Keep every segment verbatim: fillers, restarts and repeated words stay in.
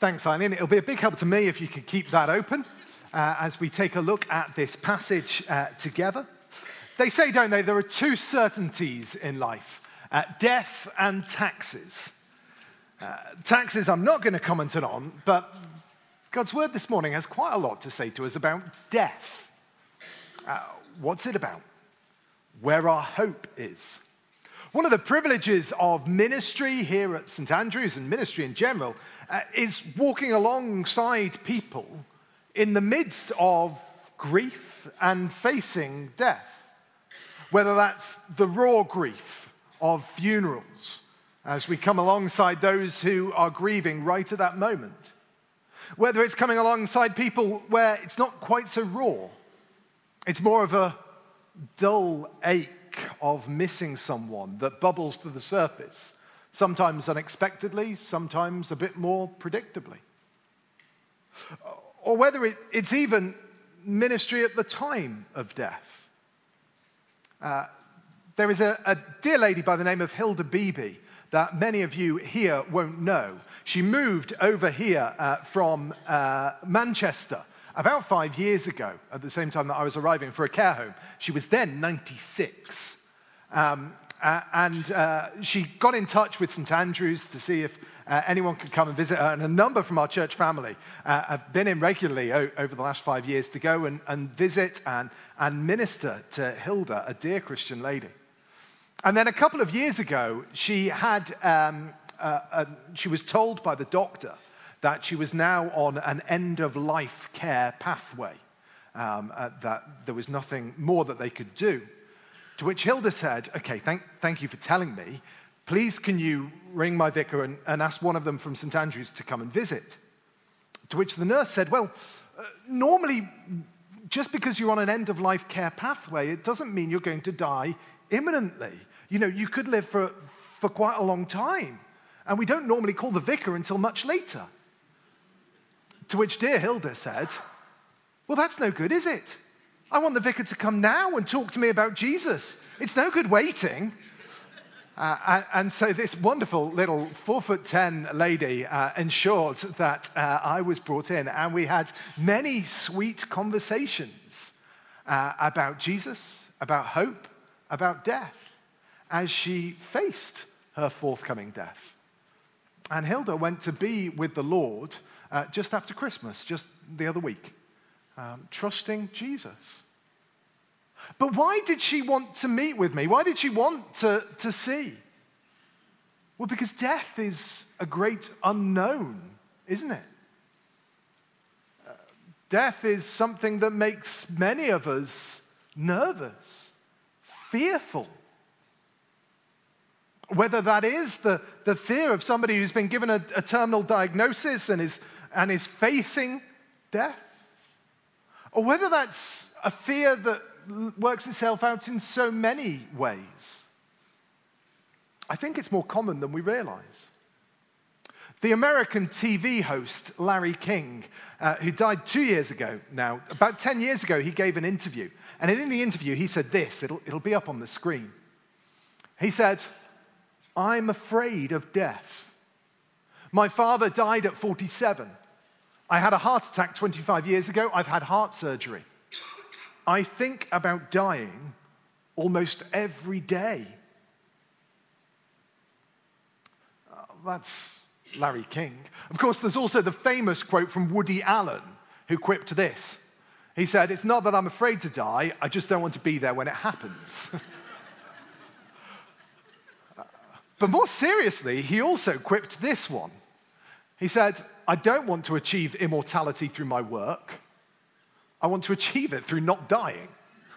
Thanks, Eileen. It'll be a big help to me if you could keep that open uh, as we take a look at this passage uh, together. They say, don't they, there are two certainties in life, uh, death and taxes. Uh, taxes I'm not going to comment on, but God's word this morning has quite a lot to say to us about death. Uh, what's it about? Where our hope is. One of the privileges of ministry here at St Andrews and ministry in general uh, is walking alongside people in the midst of grief and facing death. Whether that's the raw grief of funerals, as we come alongside those who are grieving right at that moment. Whether it's coming alongside people where it's not quite so raw. It's more of a dull ache of missing someone that bubbles to the surface, sometimes unexpectedly, sometimes a bit more predictably. Or whether it, it's even ministry at the time of death. Uh, there is a, a dear lady by the name of Hilda Beebe that many of you here won't know. She moved over here uh, from uh, Manchester about five years ago, at the same time that I was arriving for a care home. She was then ninety-six. Um, uh, and uh, she got in touch with St Andrews to see if uh, anyone could come and visit her. And a number from our church family uh, have been in regularly o- over the last five years to go and, and visit and, and minister to Hilda, a dear Christian lady. And then a couple of years ago, she had um, uh, uh, she was told by the doctor that she was now on an end-of-life care pathway, um, uh, that there was nothing more that they could do. To which Hilda said, okay, thank, thank you for telling me. Please can you ring my vicar and, and ask one of them from St Andrews to come and visit? To which the nurse said, well, uh, normally, just because you're on an end-of-life care pathway, it doesn't mean you're going to die imminently. You know, you could live for, for quite a long time. And we don't normally call the vicar until much later. To which dear Hilda said, well, that's no good, is it? I want the vicar to come now and talk to me about Jesus. It's no good waiting. Uh, and, and so this wonderful little four foot ten lady uh, ensured that uh, I was brought in, and we had many sweet conversations uh, about Jesus, about hope, about death, as she faced her forthcoming death. And Hilda went to be with the Lord Uh, just after Christmas, just the other week, um, trusting Jesus. But why did she want to meet with me? Why did she want to, to see? Well, because death is a great unknown, isn't it? Uh, death is something that makes many of us nervous, fearful. Whether that is the, the fear of somebody who's been given a, a terminal diagnosis and is and is facing death, or whether that's a fear that works itself out in so many ways. I think it's more common than we realize. The American T V host Larry King, uh, who died two years ago now, about ten years ago, he gave an interview. And in the interview, he said this, it'll, it'll be up on the screen. He said, I'm afraid of death. My father died at forty-seven. I had a heart attack twenty-five years ago. I've had heart surgery. I think about dying almost every day. Uh, that's Larry King. Of course, there's also the famous quote from Woody Allen, who quipped this. He said, it's not that I'm afraid to die, I just don't want to be there when it happens. But more seriously, he also quipped this one. He said, I don't want to achieve immortality through my work. I want to achieve it through not dying.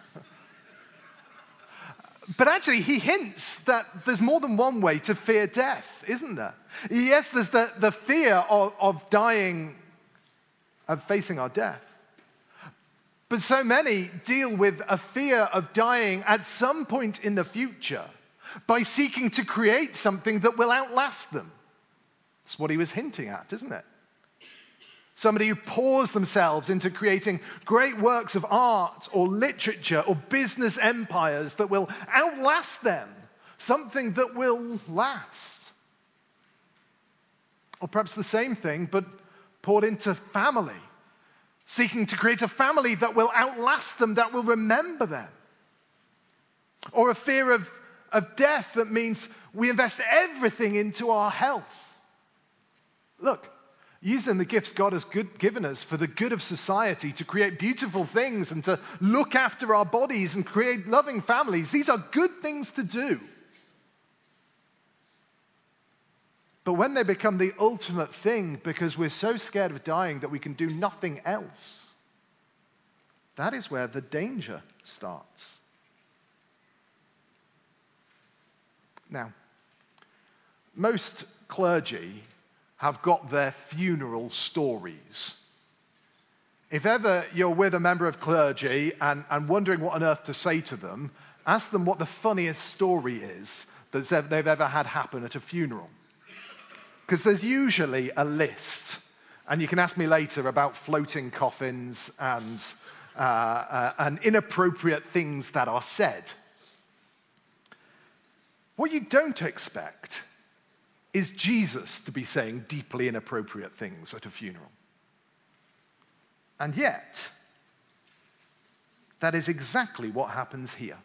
But actually, he hints that there's more than one way to fear death, isn't there? Yes, there's the, the fear of, of dying, of facing our death. But so many deal with a fear of dying at some point in the future by seeking to create something that will outlast them. That's what he was hinting at, isn't it? Somebody who pours themselves into creating great works of art or literature or business empires that will outlast them, something that will last. Or perhaps the same thing, but poured into family, seeking to create a family that will outlast them, that will remember them. Or a fear of, of death that means we invest everything into our health. Look, using the gifts God has good, given us for the good of society to create beautiful things and to look after our bodies and create loving families, these are good things to do. But when they become the ultimate thing because we're so scared of dying that we can do nothing else, that is where the danger starts. Now, most clergy have got their funeral stories. If ever you're with a member of clergy and, and wondering what on earth to say to them, ask them what the funniest story is that they've ever had happen at a funeral. Because there's usually a list, and you can ask me later about floating coffins and, uh, uh, and inappropriate things that are said. What you don't expect is Jesus to be saying deeply inappropriate things at a funeral. And yet, that is exactly what happens here.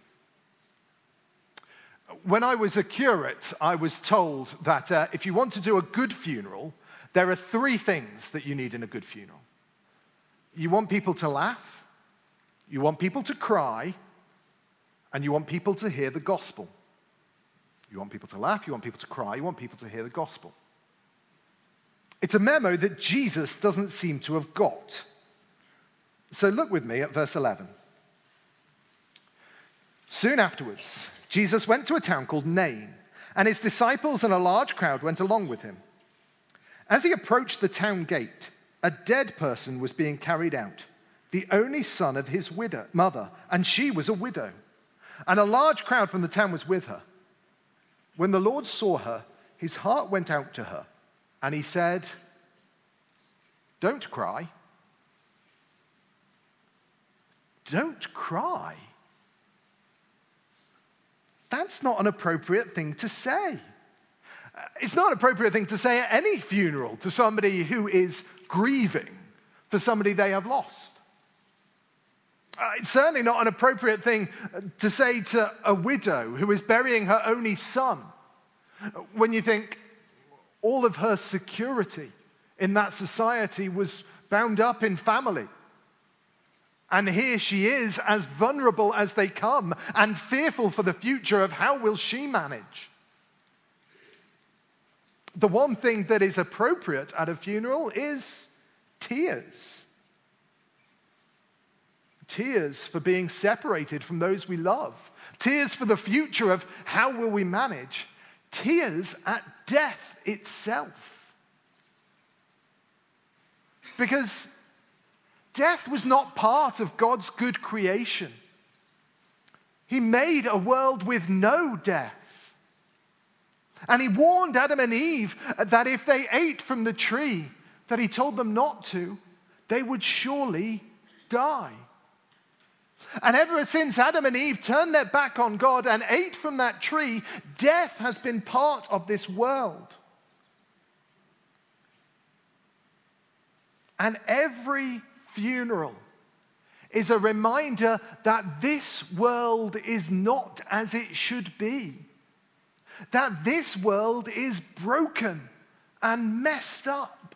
When I was a curate, I was told that uh, if you want to do a good funeral, there are three things that you need in a good funeral. You want people to laugh, you want people to cry, and you want people to hear the gospel. You want people to laugh, you want people to cry, you want people to hear the gospel. It's a memo that Jesus doesn't seem to have got. So look with me at verse eleven. Soon afterwards, Jesus went to a town called Nain, and his disciples and a large crowd went along with him. As he approached the town gate, a dead person was being carried out, the only son of his widow, mother, and she was a widow. And a large crowd from the town was with her. When the Lord saw her, his heart went out to her, and he said, "Don't cry." Don't cry. That's not an appropriate thing to say. It's not an appropriate thing to say at any funeral to somebody who is grieving for somebody they have lost. Uh, it's certainly not an appropriate thing to say to a widow who is burying her only son when you think all of her security in that society was bound up in family. And here she is, as vulnerable as they come, and fearful for the future of how will she manage. The one thing that is appropriate at a funeral is tears. Tears for being separated from those we love. Tears for the future of how will we manage. Tears at death itself. Because death was not part of God's good creation. He made a world with no death. And he warned Adam and Eve that if they ate from the tree that he told them not to, they would surely die. And ever since Adam and Eve turned their back on God and ate from that tree, death has been part of this world. And every funeral is a reminder that this world is not as it should be. That this world is broken and messed up.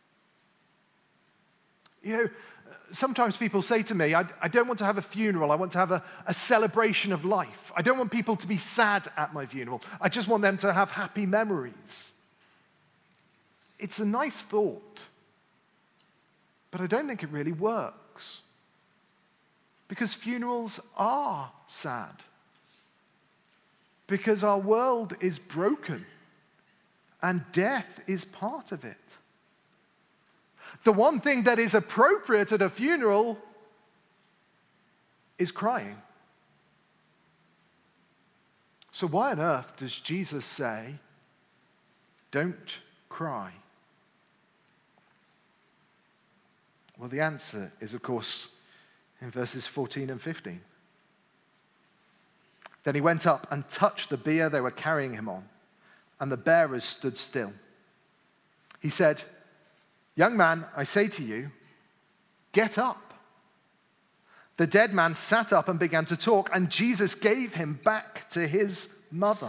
You know, sometimes people say to me, I, I don't want to have a funeral, I want to have a, a celebration of life. I don't want people to be sad at my funeral. I just want them to have happy memories. It's a nice thought. But I don't think it really works. Because funerals are sad. Because our world is broken. And death is part of it. The one thing that is appropriate at a funeral is crying. So why on earth does Jesus say, "Don't cry"? Well, the answer is, of course, in verses fourteen and fifteen. Then he went up and touched the bier they were carrying him on, and the bearers stood still. He said, Young man, I say to you, get up. The dead man sat up and began to talk, and Jesus gave him back to his mother.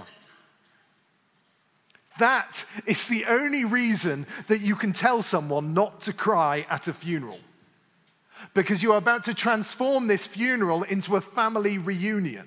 That is the only reason that you can tell someone not to cry at a funeral. Because you are about to transform this funeral into a family reunion.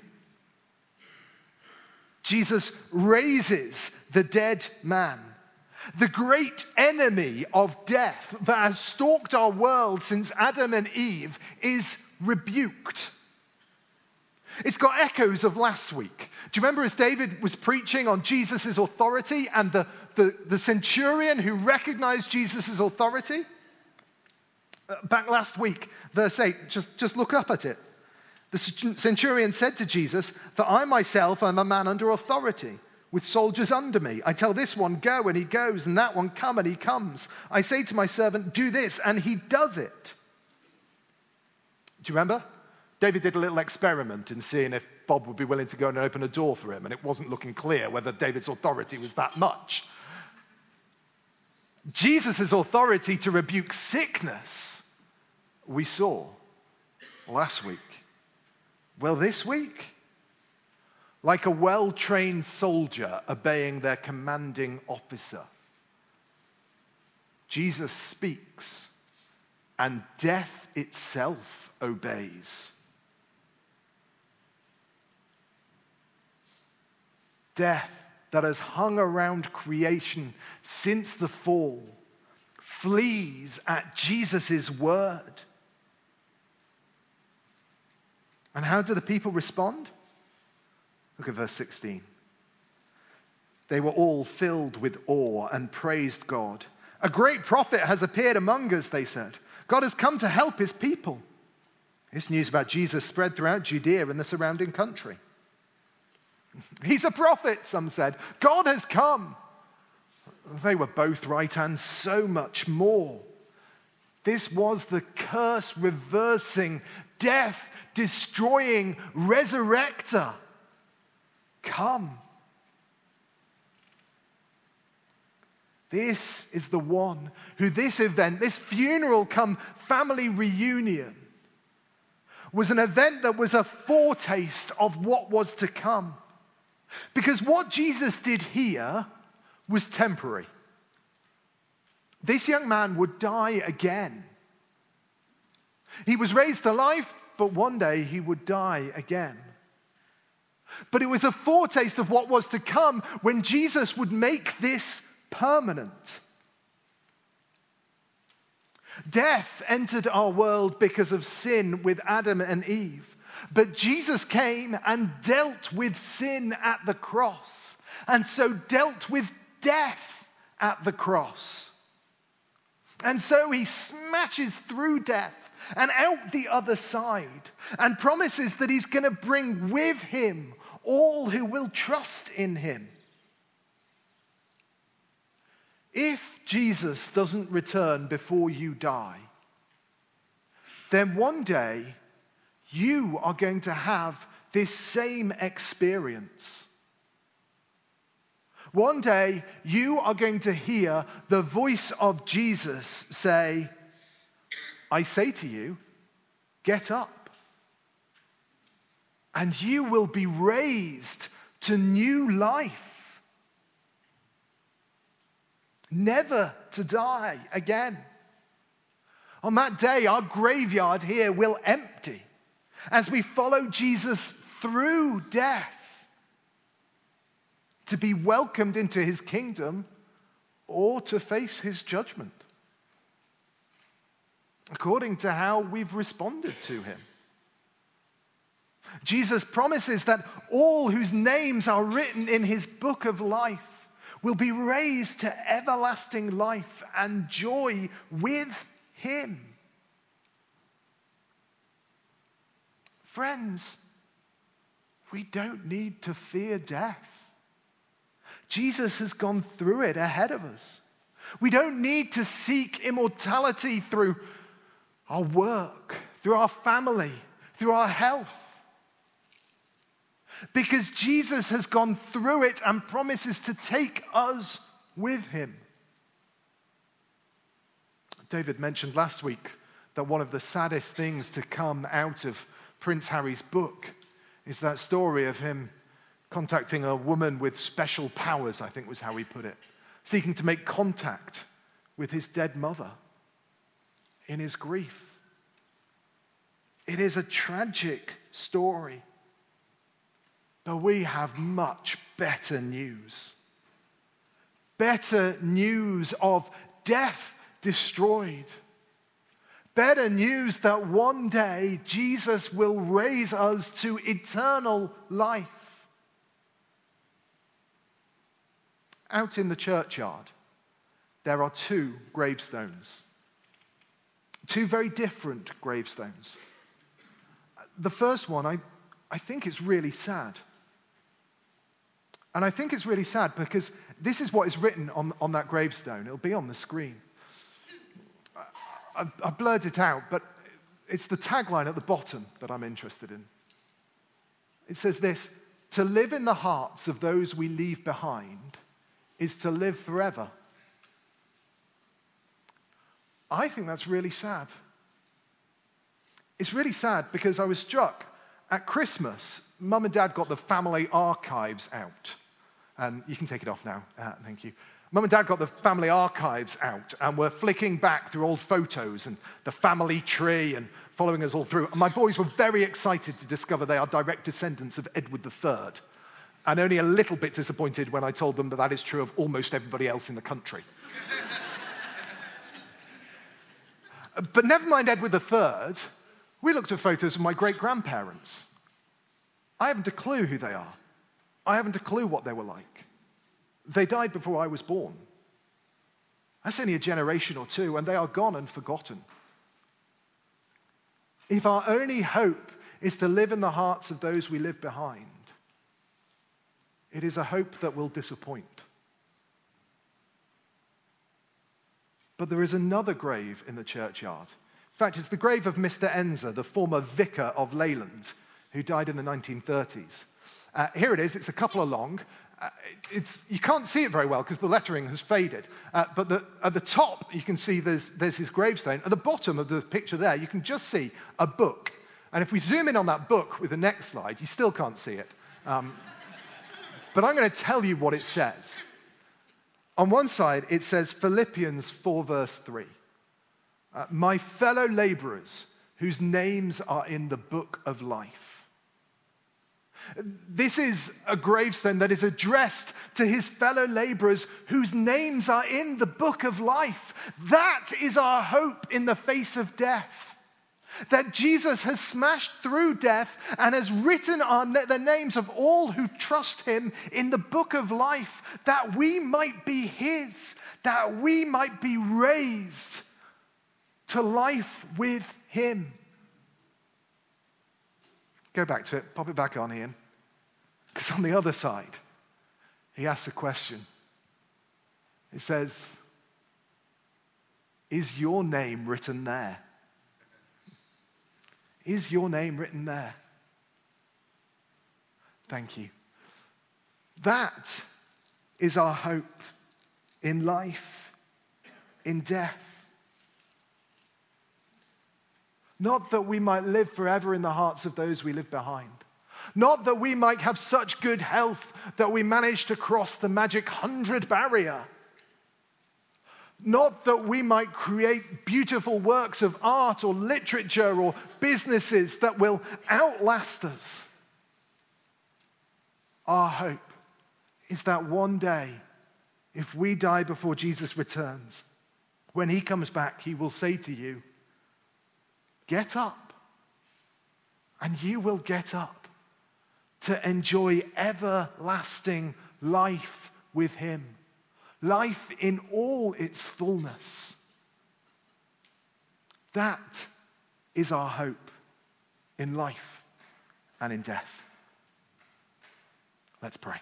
Jesus raises the dead man. The great enemy of death that has stalked our world since Adam and Eve is rebuked. It's got echoes of last week. Do you remember as David was preaching on Jesus' authority and the, the, the centurion who recognized Jesus' authority? Uh, back last week, verse eight, just, just look up at it. The centurion said to Jesus, "For I myself am a man under authority, with soldiers under me. I tell this one, go, and he goes, and that one, come, and he comes. I say to my servant, do this, and he does it." Do you remember? David did a little experiment in seeing if Bob would be willing to go and open a door for him, and it wasn't looking clear whether David's authority was that much. Jesus' authority to rebuke sickness, we saw last week. Well, this week, like a well-trained soldier obeying their commanding officer, Jesus speaks, and death itself obeys. Death that has hung around creation since the fall flees at Jesus' word. And how do the people respond? Look at verse sixteen. They were all filled with awe and praised God. "A great prophet has appeared among us," they said. "God has come to help his people." This news about Jesus spread throughout Judea and the surrounding country. "He's a prophet," some said. "God has come." They were both right and so much more. This was the curse-reversing, death-destroying resurrector. Come. This is the one who this event, this funeral come family reunion, was an event that was a foretaste of what was to come. Because what Jesus did here was temporary. This young man would die again. He was raised to life, but one day he would die again. But it was a foretaste of what was to come when Jesus would make this permanent. Death entered our world because of sin with Adam and Eve. But Jesus came and dealt with sin at the cross, and so dealt with death at the cross. And so he smashes through death and out the other side and promises that he's going to bring with him all who will trust in him. If Jesus doesn't return before you die, then one day you are going to have this same experience. One day you are going to hear the voice of Jesus say, "I say to you, get up." And you will be raised to new life. Never to die again. On that day, our graveyard here will empty as we follow Jesus through death to be welcomed into his kingdom or to face his judgment, according to how we've responded to him. Jesus promises that all whose names are written in his book of life will be raised to everlasting life and joy with him. Friends, we don't need to fear death. Jesus has gone through it ahead of us. We don't need to seek immortality through our work, through our family, through our health. Because Jesus has gone through it and promises to take us with him. David mentioned last week that one of the saddest things to come out of Prince Harry's book is that story of him contacting a woman with special powers, I think was how he put it, seeking to make contact with his dead mother in his grief. It is a tragic story, but we have much better news. Better news of death destroyed. Better news that one day Jesus will raise us to eternal life. Out in the churchyard, there are two gravestones. Two very different gravestones. The first one, I, I think it's really sad. And I think it's really sad because this is what is written on, on that gravestone. It'll be on the screen. I, I blurred it out, but it's the tagline at the bottom that I'm interested in. It says this: to live in the hearts of those we leave behind is to live forever. I think that's really sad. It's really sad because I was struck at Christmas, Mum and Dad got the family archives out. And you can take it off now, uh, thank you. Mum and Dad got the family archives out and were flicking back through old photos and the family tree and following us all through. And my boys were very excited to discover they are direct descendants of Edward the Third, and only a little bit disappointed when I told them that that is true of almost everybody else in the country. But never mind Edward the Third, we looked at photos of my great-grandparents. I haven't a clue who they are. I haven't a clue what they were like. They died before I was born. That's only a generation or two, and they are gone and forgotten. If our only hope is to live in the hearts of those we leave behind, it is a hope that will disappoint. But there is another grave in the churchyard. In fact, it's the grave of Mister Enzer, the former vicar of Leyland, who died in the nineteen thirties. Uh, here it is. It's a couple along. Uh, it's, you can't see it very well because the lettering has faded. Uh, but the, at the top, you can see there's, there's his gravestone. At the bottom of the picture there, you can just see a book. And if we zoom in on that book with the next slide, you still can't see it. Um, but I'm going to tell you what it says. On one side, it says Philippians four, verse three. Uh, My fellow laborers whose names are in the book of life. This is a gravestone that is addressed to his fellow laborers whose names are in the book of life. That is our hope in the face of death. That Jesus has smashed through death and has written our, the names of all who trust him in the book of life, that we might be his, that we might be raised to life with him. Go back to it, pop it back on, Ian. Because on the other side, he asks a question. It says, is your name written there? Is your name written there? Thank you. That is our hope in life, in death. Not that we might live forever in the hearts of those we leave behind. Not that we might have such good health that we manage to cross the magic hundred barrier. Not that we might create beautiful works of art or literature or businesses that will outlast us. Our hope is that one day, if we die before Jesus returns, when he comes back, he will say to you, get up, and you will get up to enjoy everlasting life with him. Life in all its fullness. That is our hope in life and in death. Let's pray.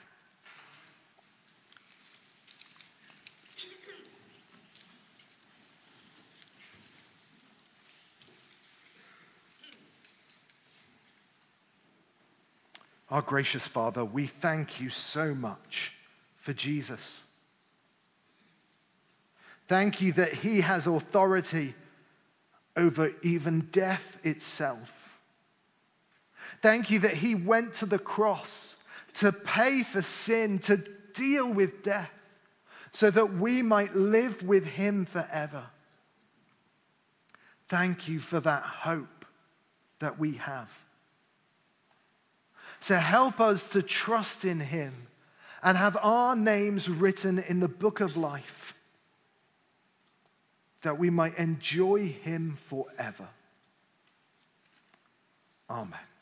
Our gracious Father, we thank you so much for Jesus. Thank you that he has authority over even death itself. Thank you that he went to the cross to pay for sin, to deal with death, so that we might live with him forever. Thank you for that hope that we have. So help us to trust in him and have our names written in the book of life, that we might enjoy him forever. Amen.